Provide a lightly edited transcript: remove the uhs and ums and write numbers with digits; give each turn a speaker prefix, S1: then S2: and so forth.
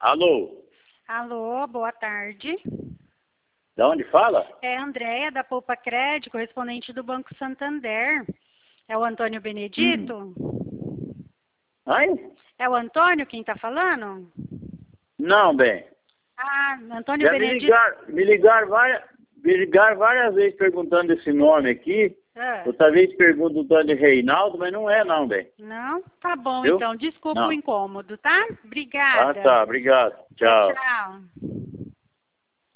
S1: Alô?
S2: Alô, boa tarde.
S1: Da onde fala?
S2: É a Andréia, da Poupa Crédito, correspondente do Banco Santander. É o Antônio Benedito?
S1: Ai?
S2: É o Antônio quem está falando?
S1: Não, bem.
S2: Ah, Antônio
S1: Já
S2: Benedito.
S1: me ligaram várias vezes perguntando esse nome aqui.
S2: Ah,
S1: Outra vez perguntam o tal de Reinaldo, mas não é não, bem.
S2: não? Tá bom,
S1: Viu?
S2: então. Desculpa
S1: Não.
S2: o incômodo, tá?
S1: Ah,
S2: Obrigada.
S1: tá. Obrigado. Tchau.
S2: Tchau.